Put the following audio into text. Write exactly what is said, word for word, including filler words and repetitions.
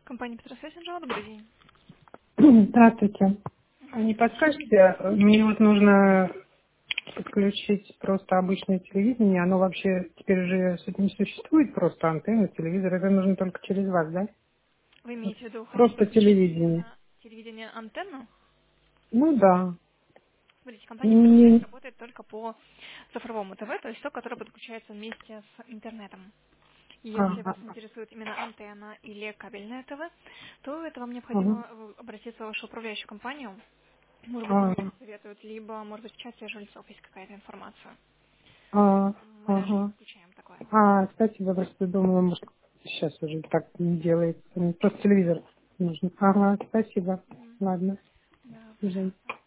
Компания Петросвязь, Анжела, добрый день. Здравствуйте. А Мгм. не подскажете, мне вот нужно подключить просто обычное телевидение, оно вообще теперь уже с- не существует, просто антенна, телевизор, это нужно только через вас, да? Вы Вот. имеете в виду, хотите Просто подключить телевидение. телевидение, телевидение антенну? Ну да. Смотрите, компания Петросвязь Не- работает только по цифровому ТВ, то есть то, которое подключается вместе с интернетом. Если Ага, вас интересует именно антенна или кабельное ТВ, то это вам ага, необходимо э, обратиться в вашу управляющую компанию. Может быть, они ага, вам посоветуют, либо, может быть, в чате жильцов есть какая-то информация. ага, Мы даже не ага. исключаем такое. А, кстати, я просто думала, может, сейчас уже так не делается. Мне просто телевизор нужен. Ага, спасибо. Мгм. Ладно. Да. Жень.